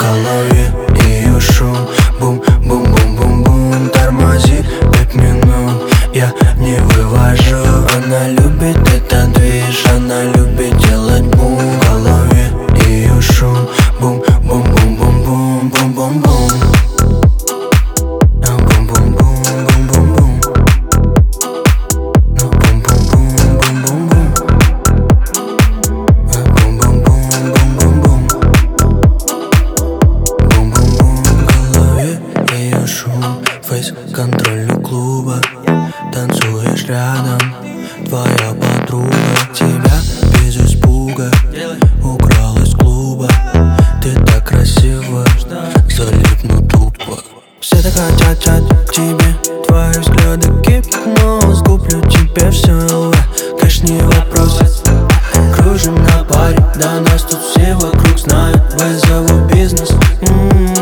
голове ее шум. Бум-бум-бум-бум-бум, тормози 5 минут, я не вывожу. Она любит этот движ, она любит делать бум. В голове ее шум. Бум-бум-бум-бум-бум, бум-бум-бум. Фейс-контроль клуба, танцуешь рядом, твоя подруга тебя без испуга украл из клуба. Ты так красива, залипну тупо. Все так хотят к тебе, твои взгляды гипноз. Куплю тебе все ЛВ, кэш не вопрос. Кружим на паре, да нас тут все вокруг знают. Вызову бизнес.